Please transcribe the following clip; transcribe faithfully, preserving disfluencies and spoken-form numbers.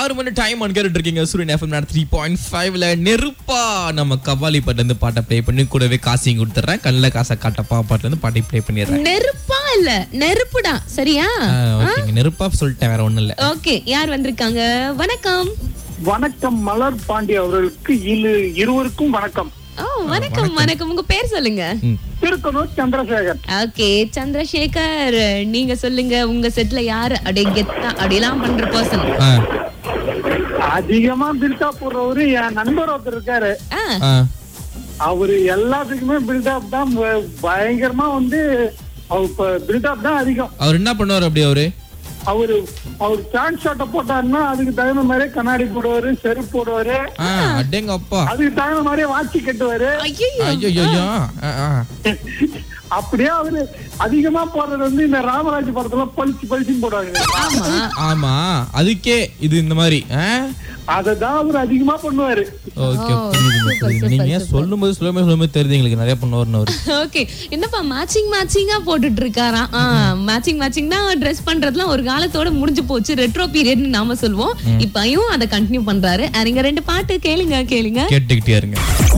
ஆறு மணி time one கேட்டு இருக்கீங்க சூரியன் எஃப்எம் த்ரீ பாயிண்ட் ஃபைவ்ல நெருப்பா நம்ம கவாலி பாட்டுல இருந்து பாட்டை ப்ளே பண்ணி கூடவே காசையும் கொடுத்துட்றேன். கண்ணில் காசை காட்டப்பா பாட்டுல இருந்து பாட்டை ப்ளே பண்ணிடுறேன். நெருப்பா இல்ல நெருப்புடா, சரியா? ஓகேங்க, நெருப்பா சொல்லிட்டேன், வேற ஒண்ணும் இல்ல. ஓகே, யார் வந்திருக்காங்க? வணக்கம். வணக்கம் மலர் பாண்டி அவர்களுக்கு இருவருக்கும் வணக்கம். ஓ வணக்கம் வணக்கம். உங்க பேர் சொல்லுங்க. திருக்கனூர் சந்திரசேகர். ஓகே சந்திரசேகர், நீங்க சொல்லுங்க, உங்க செட்ல யாரு அப்படியே கெத்தா அப்படியெல்லாம் பண்ற பர்சன்? அதிகமா பில்டா போடுறவரு என் நண்பர் ஒருத்தர் இருக்காரு. அவரு எல்லாத்துக்குமே பில்டப் தான், பயங்கரமா வந்து பில்டப் தான் அதிகம். அவர் என்ன பண்ணுவார் அப்படி? அவரு அவரு அவரு பேண்ட் ஷர்ட்டை போட்டாருன்னா அதுக்கு தகுந்த மாதிரி கண்ணாடி போடுவாரு, செருப்பு போடுவாரு, அடேங்கப்பா, அதுக்கு தகுந்த மாதிரி வாட்சி கட்டுவாரு. அப்படியே அவரு அதிகமா போடுறது வந்து இந்த ராமராஜ் படத்துல பளிச்சு பளிச்சுன்னு போடுவாங்க. ஆமா, அதுக்கே இது இந்த மாதிரி அததான் அவரு அதிகமா பண்ணுவாரு. நீங்க சொல்லும் போது சொல்லுமே சொல்லுமே தெரியுது எங்களுக்கு நிறைய பண்ணுவாரு. ஓகே, என்னப்பா மேட்சிங் மேட்சிங்கா போட்டுட்டு இருக்காராம். மேட்சிங் மேட்சிங் தான் ட்ரெஸ் பண்றதுலாம் ஒரு காலத்தோட முடிஞ்சு போச்சு, ரெட்ரோ பீரியட்னு நாம சொல்லுவோம். இப்பயும் அதை கண்டினியூ பண்றாரு. நீங்க ரெண்டு பாட்டு கேளுங்க கேளுங்க கேட்டுக்கிட்டே இருங்க.